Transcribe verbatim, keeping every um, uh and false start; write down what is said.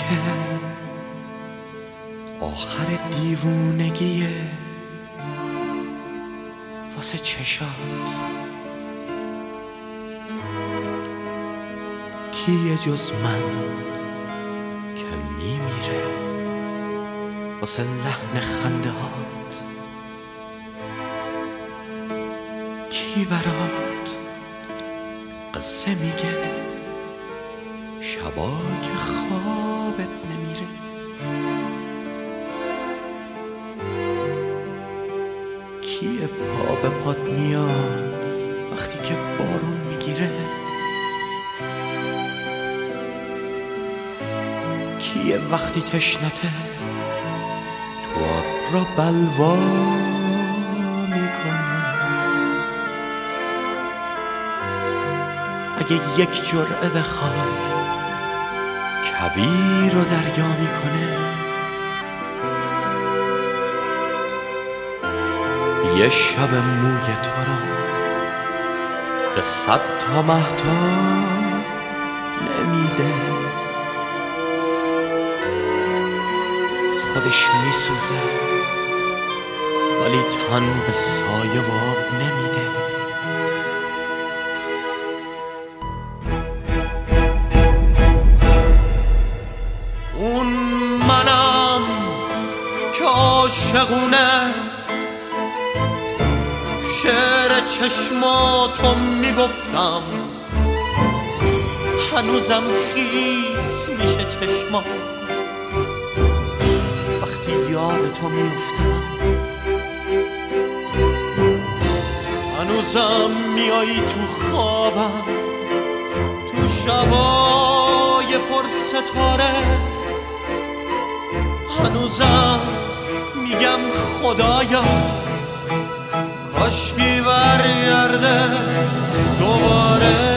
که آخر دیوونگیه واسه چشات. کیه جز من که میمیره واسه لحن خنده هات؟ کی برات قصه میگه شبا که خوابت نمیره؟ کیه پا به پات میاد وقتی که بارون میگیره؟ کیه وقتی تشنته تو آب را بلوا میکنه؟ اگه یک جرعه بخوای کویر رو دریا میکنه؟ یه شب موی تو را به صد تا مهتاب نمیده؟ خودش میسوزه ولی تن به سایه و آب نمیده. اون منم که عاشقونه شعر چشماتو میگفتم، هنوزم خیس میشه چشمات وقتی یادتو میفتم. هنوزم میایی تو خوابم تو شبای پر ستاره. هنوزم میگم خدایا کاشکی برگرده دوباره.